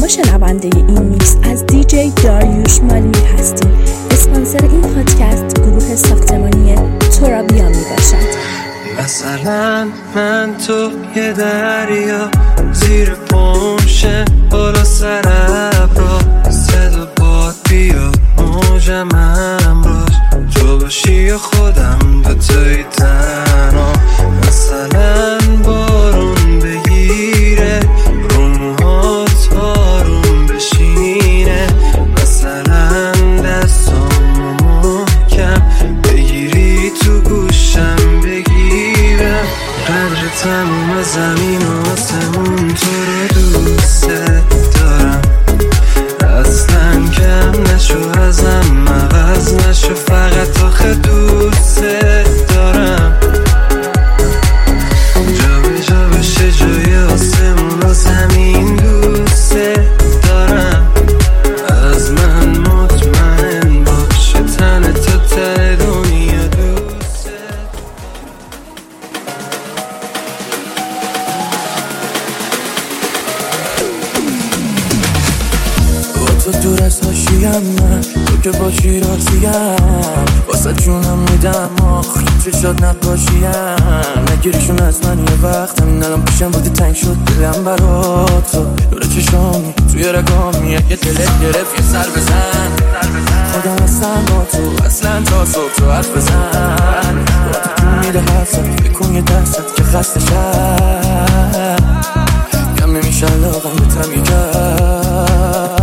شما شنونده این میکس از دیجی داریوش مالی هستید. اسپانسر این پادکست گروه ساختمانی تورابیا می باشد. مثلا من تو یه دریا زیر پمشه بالا سر ابرا صدا باد بیا موجم امراش تو باشی خودم به توی تنها. مثلا بارون بگیره رو موهات آروم بشینه. مثلا دستامو محکم بگیری تو گوشم بگیرم. قدر تموم زمین و آسمون تو رو دوست دارم. اصلا کم نشو ازم عوض نشو فقط آخه دوست دارم. جا به جا بشه جای آسمون و زمین دوست دارم. از من مطمئن باشه تن تا ته دنیا دوست با تو دور از حاشیم من تو که باشی راضیم واسه جونم میدم آخر چشات نقاشیم نگیریشون از من یه وقت همین الان پیشم بودی تنگ شد دلم برات تو دور چشامی توی رگامی اگه دلت گرفت یه سر بزن خودم هستم با تو اصلا تا صبح تو حرف بزن با تو میده حرفت بکن یه درست که خسته شد کم نمیشه علاقم به تمی کرد.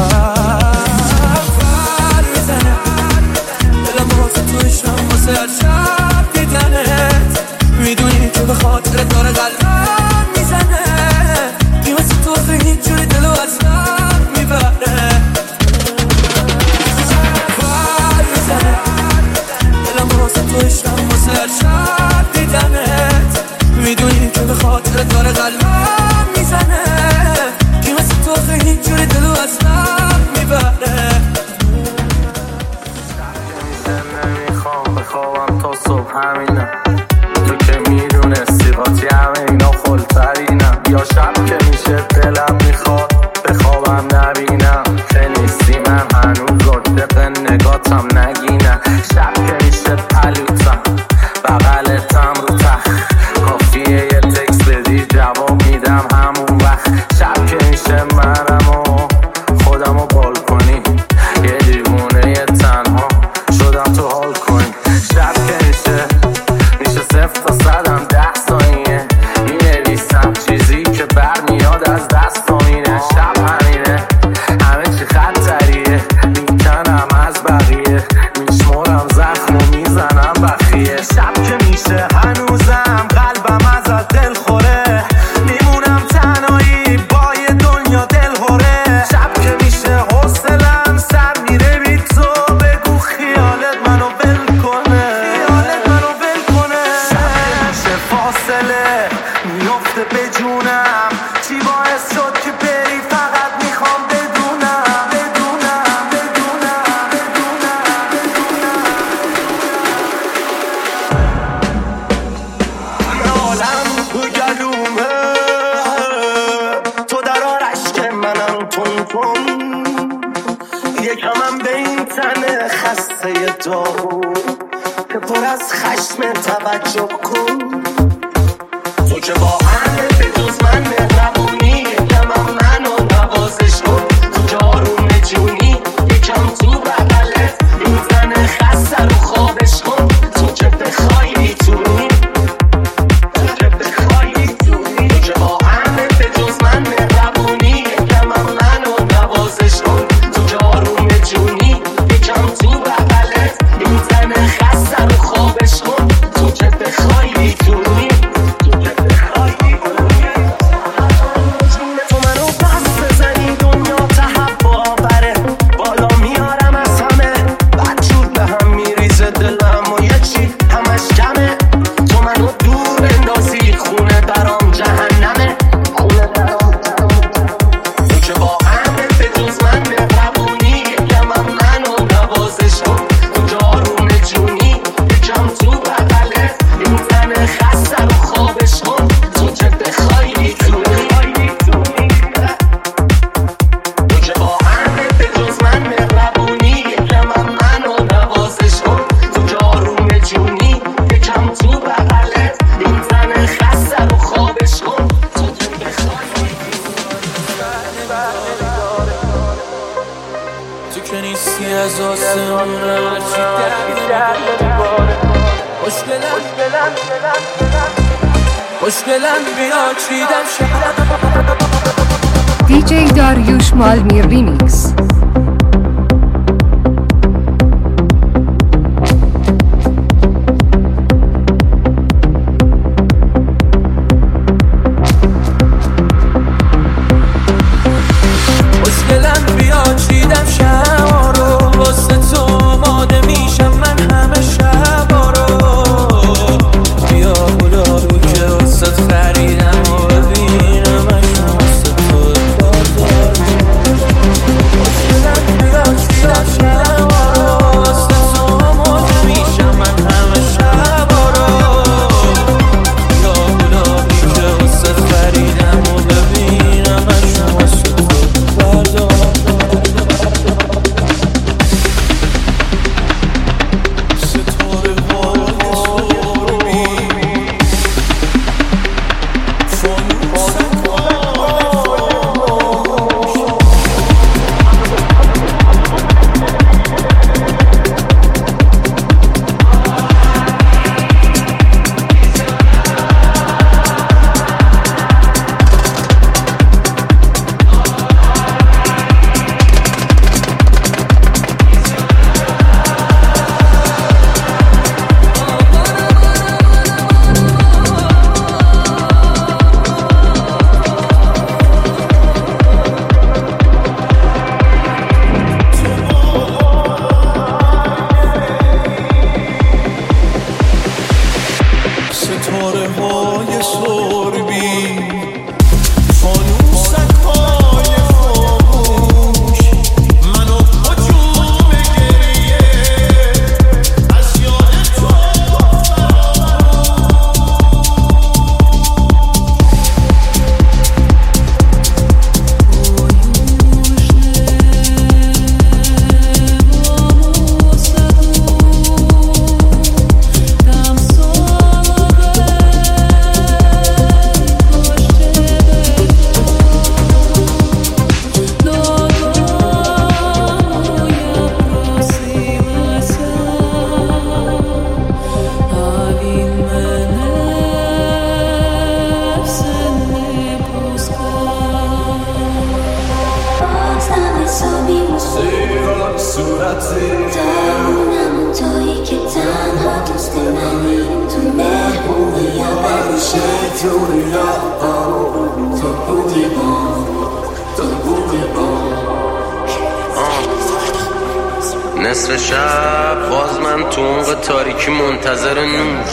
هر شب دیدنت میدونی که به خاطر داره قلبم میزنه قیمت تو خیلی جوری دلو از من میبره. بر میزنه دلم واسه تو عشقم واسه هر شب دیدنت میدونی که به خاطر داره قلبم میزنه قیمت تو خیلی جوری دلو از من میبره. خوابم تا صبح همینم تو که میدونستی قاطی همه اینا خلطرینم. یا شب که میشه دلم میخواد به خوابم نبینم که نیستی من هنوز رتق نگاتم نگینم. شب که میشه پلوتم بغلتم رو تخت کافیه یه تکس بدی جواب میدم همون وقت. شب که میشه منم و خودمو بال کنی یه دیوونه یه تنها شدم تو حال کنی. شب که میشه 0 تا 100 10 ثانیه مینویسم چیزی که برمیاد از دستامینه. شب همینه همه چی خطریه میکنم از بقیه میشمرم زخم و میزنم بخیه. شب که میشه هنوزم قلبم ازت دل خوره میمونم تنهایی با یه دنیا دل خوره. شب که میشه حوصله‌ام سر میره بی تو بگو خیالت منو ول کنه فاصله میفته به جونم چی باعث شد که بری فقط میخوام بدونم عالم تو گلومه تو در آرش که منم تون یکمم به این تن خسته دارو که پر از خشم توجه کن. تو که با همه به جز من مهربونی یکم هم منو نوازش کن. تو که آروم جونی یکم تو بغلت این زن خسته رو خوابش کن. تو که بخوای میتونی تو که با همه به جز من مهربونی یکم هم منو نوازش کن. تو که آروم جونی یکم تو بغلت این زن خسته رو خوابش کن. تو که بخوای میتونی که نیستی از آسمون هرچی در نمیباره خوشگلم بیا چیدم شب DJ داریوش مالمی ریمیکس. خوشگلم بیا چیدم شبا رو واسه تو آماده میشم من همه شبا رو بیا گلابی که واسه خریدم و ببینم اشون واسه تو بازار خوشگلم بیا چیدم شبا رو واسه تو آماده میشم من همه شبا رو بیا گلابی که واسه خریدم و ببینم اشون واسه تو بازار نصف شب باز من تو عمق تاریکی منتظر نور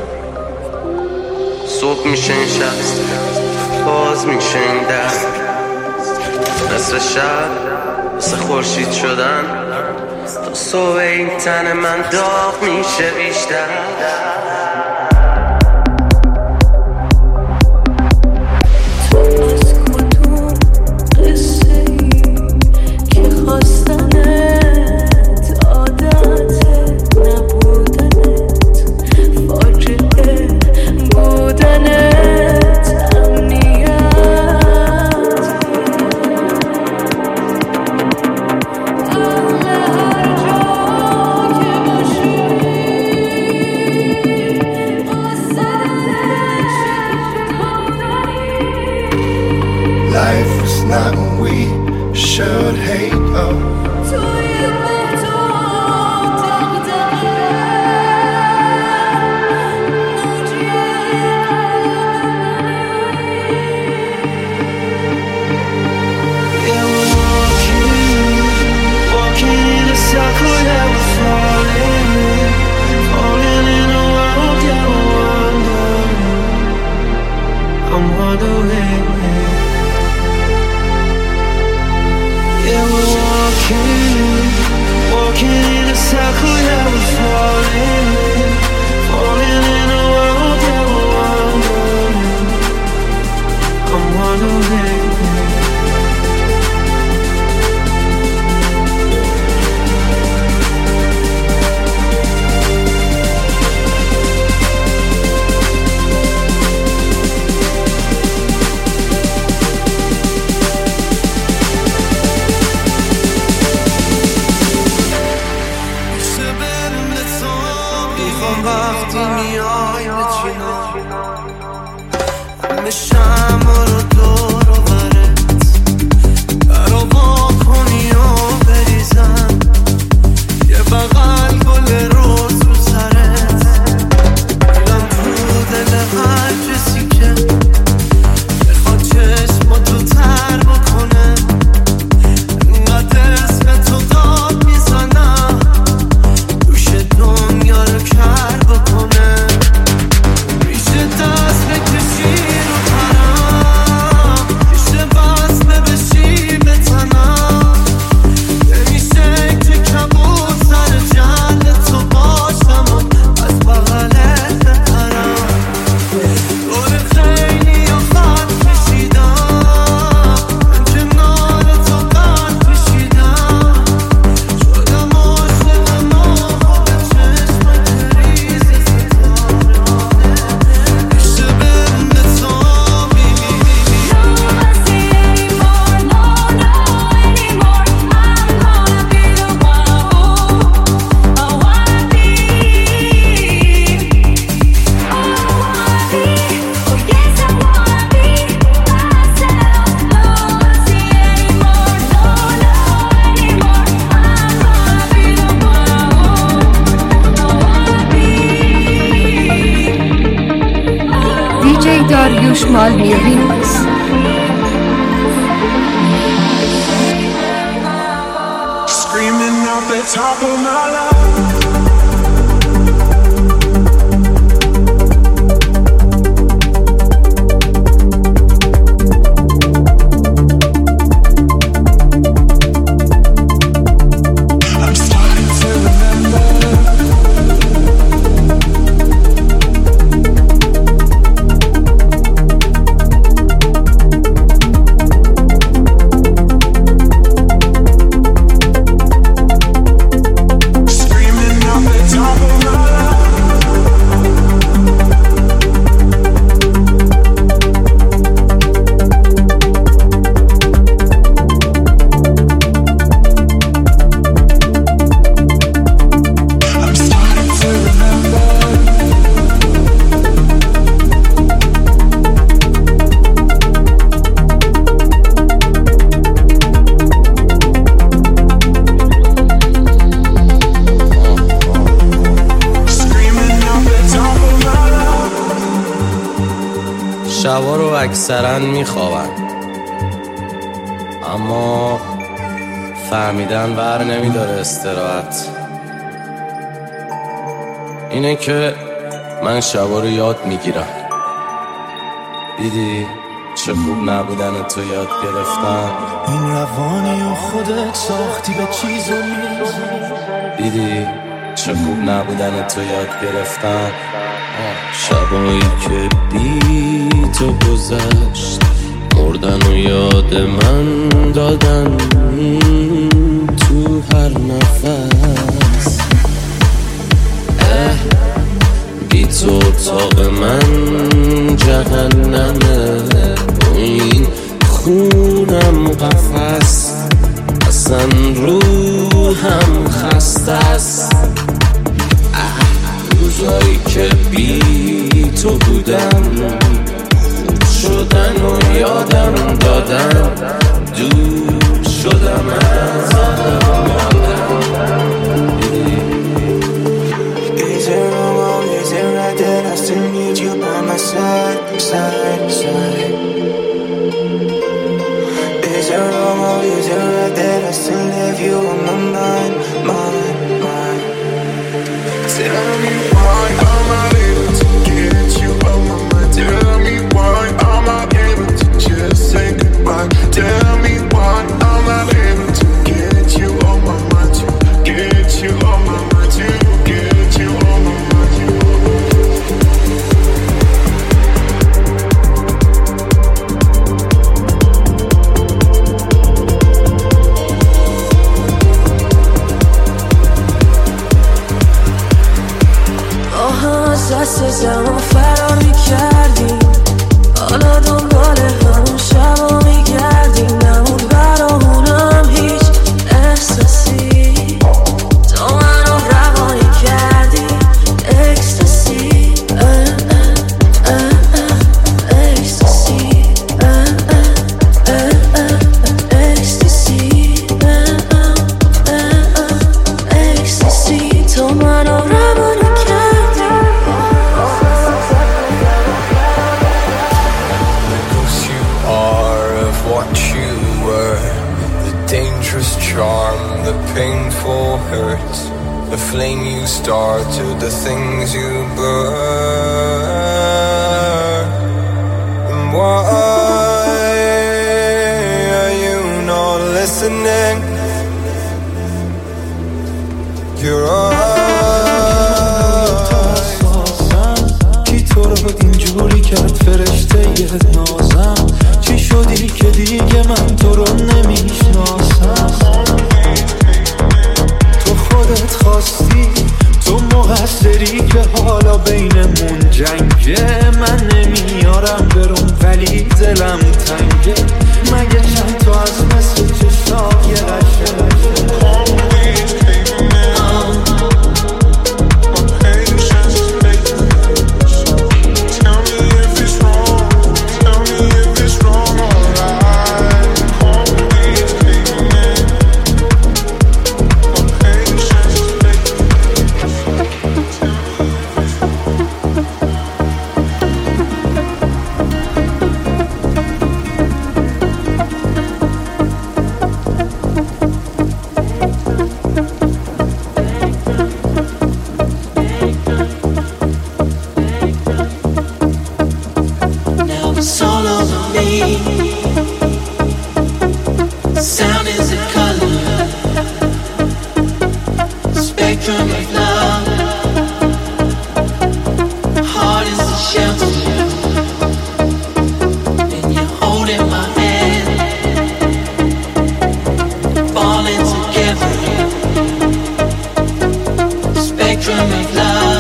صبح میشه این شب باز میشه این در نصف شب مثل خورشید شدن تا صبح این تن من داغ میشه بیشتر Life is not what we should hate of. top of my life. شبا رو اکثرا میخوابن، اما فهمیدن بر نمیداره استراحت. اینه که من شبا رو یاد میگیرم. دیدی چه خوب نبودن تو یاد گرفتن. این روانی و خودت ساختی به چیز و دیدی چه خوب نبودن تو یاد گرفتن. شبایی که بی تو گذشت، مردن و یاد من دادن تو هر نفس. بی تو اتاق من جهنمه، این خونم قفس، اصلا روحم خسته است. روزایی که بی تو بودم، خوب شدن و یادم دادن، دور شدم از Is it wrong, is it right that I still need you by my side, side, side? Is it wrong or is it right that I still have you on my mind, mind, mind? Tell me why I'm not able to get you on my mind. Tell me why I'm not able to just say goodbye. Tell me why I'm not able to get you on my mind, to get you on my mind, to get you on my mind. دست زمان فرار میکردیم، حالا دنبال همون شبا میگردیم. نمود برامونم هیچ احساسی، تو منو روانی کردی اکستاسی، اکستاسی، اکستاسی، اکستاسی، تو منو روانی charm, the painful hurt, the flame you started, the things you burn. And why are you not listening? Your eyes. کی تو رو اینجوری کرد فرشته یه نازم؟ چی شدی که دیگه من تو رو نمیشناسم؟ تو خودت خواستی، تو مقصری که حالا بینمون جنگه. من نمیارم برم ولی دلم تنگه، مگه چند تو از مثل چشای قشنگ. Tell me if it's wrong, alright. is it color? Spectrum of love. Heart is a shelter, and you're holding my hand, falling together. Spectrum of love.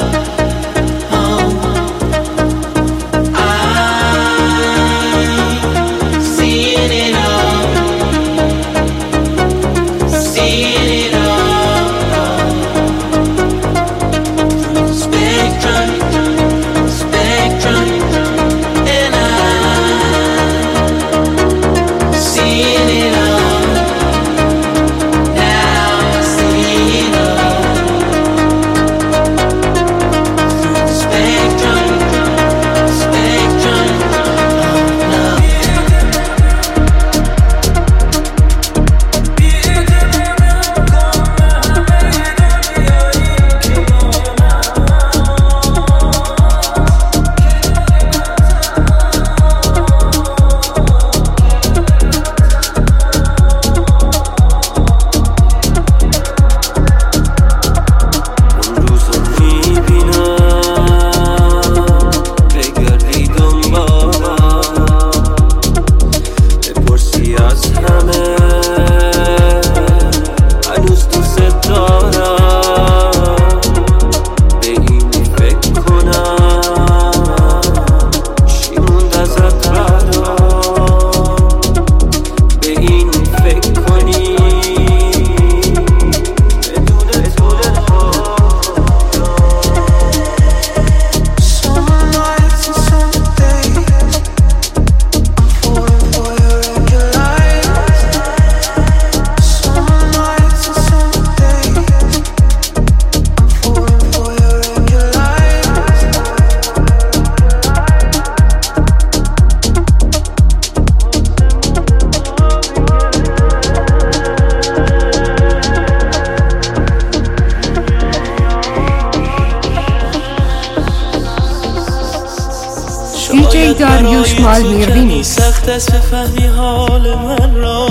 DJ داریوش مالمیر ریمیکس. سخت است بفهمی حال من را،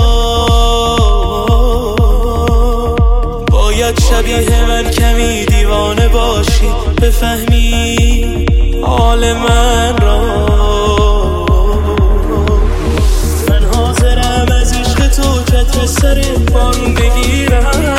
باید شبیه من کمی دیوانه باشی بفهمی حال من را. من حاضرم از عشق تو کتر سر بارون بگیرم،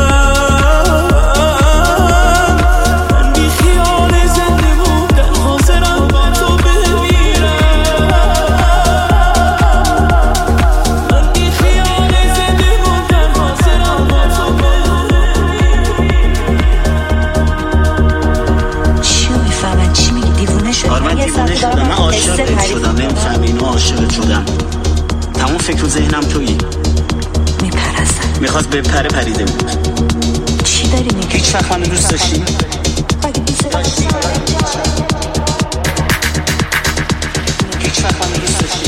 فکر ذهنم تویی، میپرستم. میخواست بپره پریده بود. چی داری میگی؟ هیچ وقت منو دوست داشتی؟ هیچ وقت منو دوست داشتی؟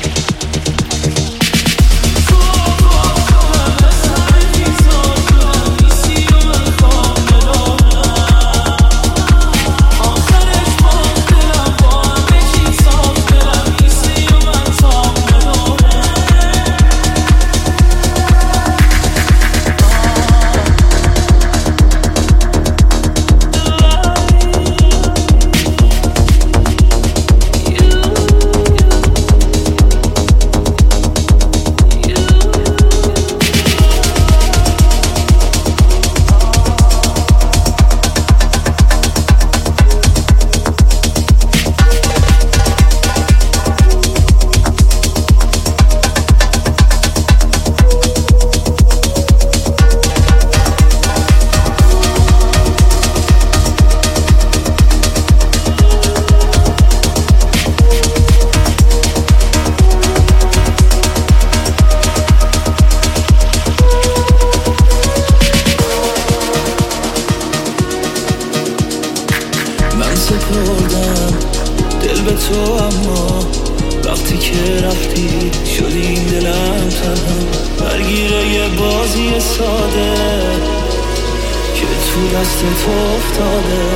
سپردم دل به تو، اما وقتی که رفتی شدی این دلم تنها، برگیره یه بازی ساده که تو دست تو افتاده.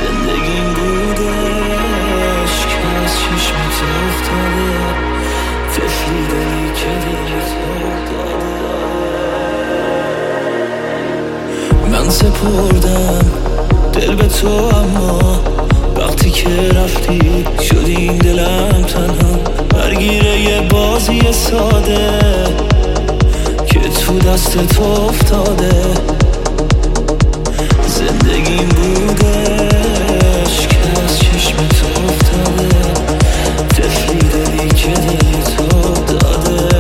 زندگیم بودش که از چشمت افتاده، طفلی دلی که من سپردم دل به تو، اما وقتی که رفتی شد این دلم تنها درگیره یه بازی ساده که تو دست تو افتاده. زندگیم بودش که از چشم تو افتاده، طفلی دلی که دلی تو داده.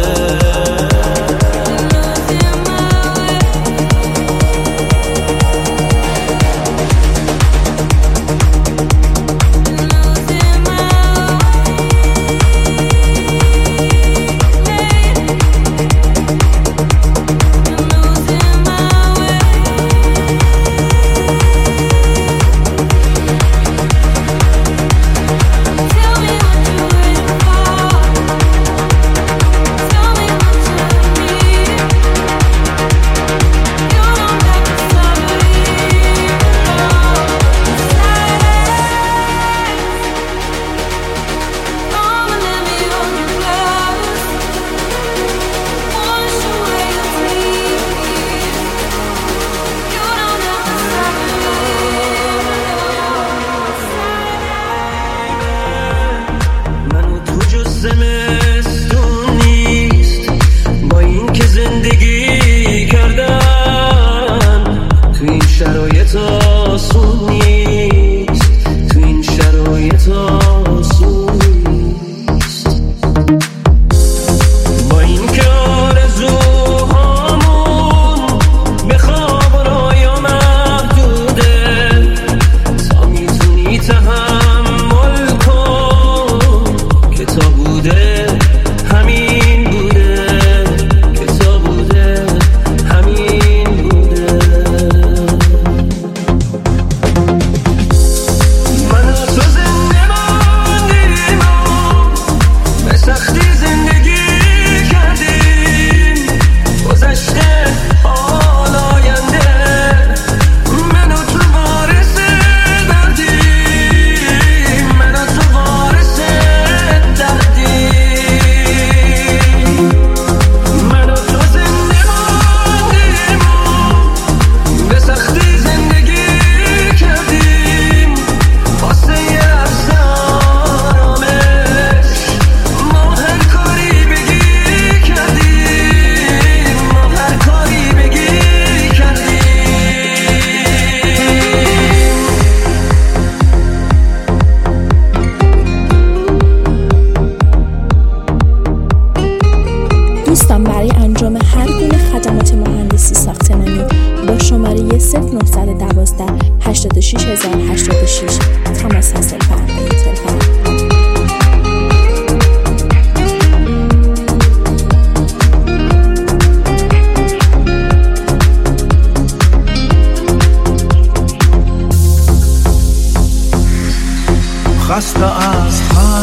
برای انجام هر گونه خدمات مهندسی ساختمانی با شماره 0912 86086 تماس حاصل فرمایید. خسته از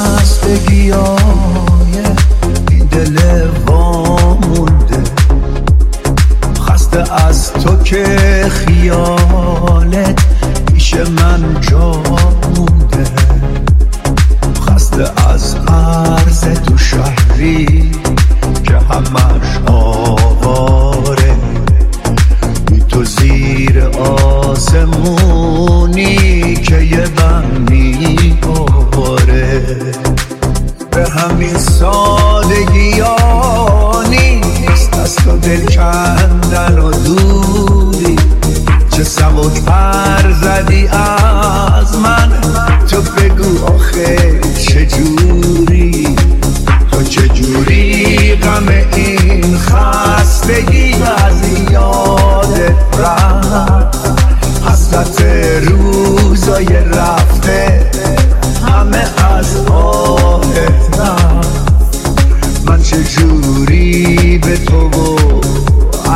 خستگیای این دل وامونده، خسته از تو که خیالت پیش من جا مونده، خسته از عرض تو شهری که همش آواره، بی تو زیر آسمونی که یه بند میباره، به همین سادگی ها نیست از تو دل کندن و دوری، چه سبک پر زدی از من، تو بگو آخه چجوری، تو چجوری غم این خستگی از یادت رفت، حسرت روزای رفته همه از آهت رفت، من چجوری به تو و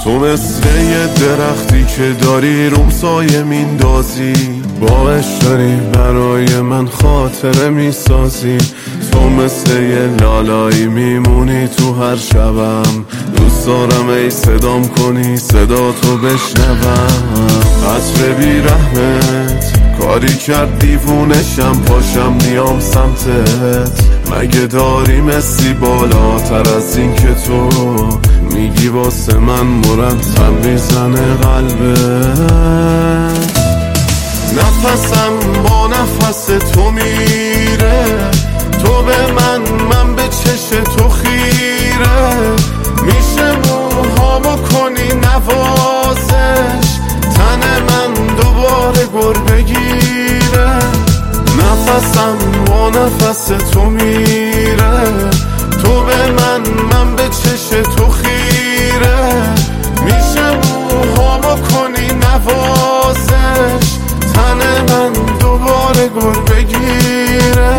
تو مثل یه درختی که داری روم سایه میندازی، باعث داری برای من خاطره میسازی. تو مثل یه لالایی میمونی تو هر شبم، دوست دارم ای صدام کنی صدا تو بشنوم. عطر بی رحمت کاری کرد دیوونشم، پاشم نیام سمتت. مگه داری مسی بالاتر از این که تو میگی واسه من مرتب میزنه قلبت؟ نفسم با نفس تو میره، تو به من به چش تو خیره. میشه موهامو کنی نوازش، تن من دوباره گر بگیره. نفسم با نفس تو میره، تو به من به چش تو خیره. میشه موهامو کنی نوازش، تن من دوباره گر بگیره.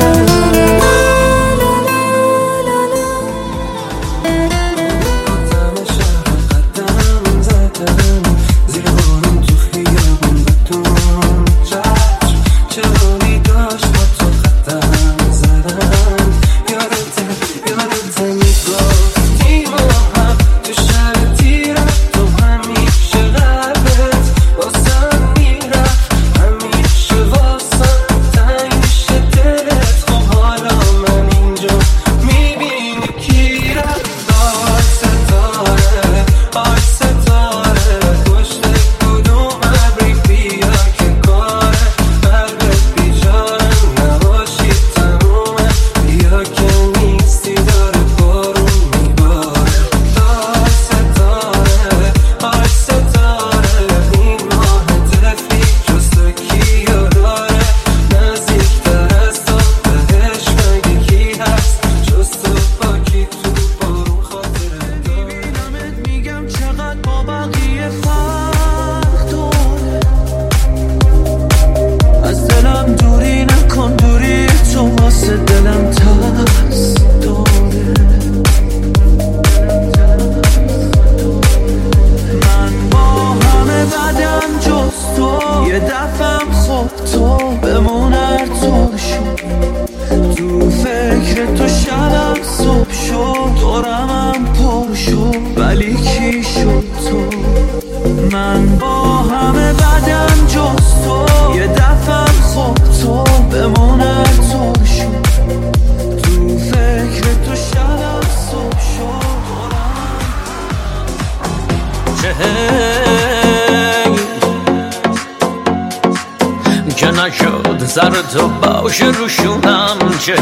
که نشد سر تو باشه روشونم چه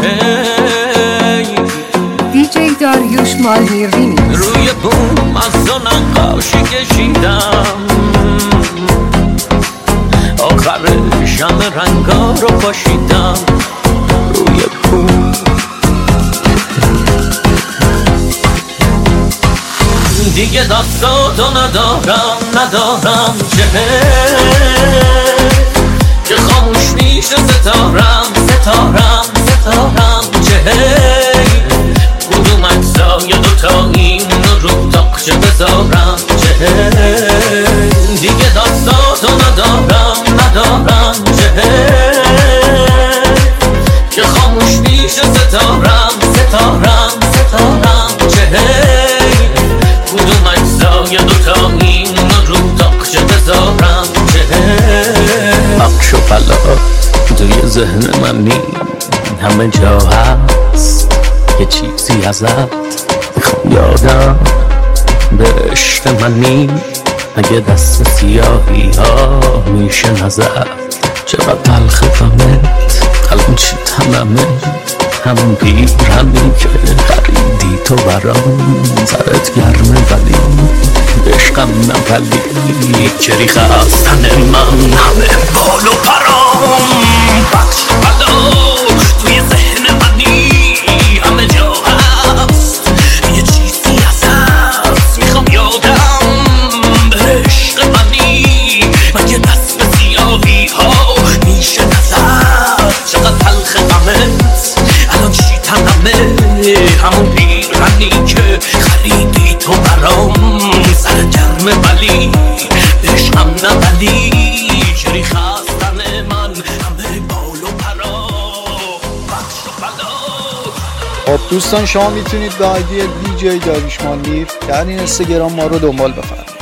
دیجی داریوش مالمیرینی روی بوم از دو نقاشی کشیدم، آخرش همه رنگا رو پاشیدم روی بوم. دیگه دستاتو ندارم چه که خاموش میشه ستارم چه کدوم اجزای دوتا این رو تاقچه بذارم چه دیگه دستاتو ندارم چه که خاموش میشه ستارم چه کدوم اجزای دوتا این رو تاقچه بذارم چه عقش و فلات توی ذهن منی همه جا هست، یه چیزی ازت میخوام یادم به عشق منی. اگه دست سیاهی ها میشه نظر چقدر تلخ غمت، الان چی تمامه همون پیرهنی که خریدی تو برام. سرت گرمه ولی به عشقم نپلی، چریخ از تن من همه بال و پرام. بخش بلاش توی ذهن منی همه جا هست، یه چیزی هست میخوام یادم به عشق منی. مگه دست سیاهی ها میشه نظر چقدر تلخ غمت، الان چی تنمه همون پیرهنی که خریدی تو برام. سر گرم خب دوستان شما میتونید به آیدی DJ داریوش مالمیر در این اینستاگرام ما رو دنبال بفرمایید.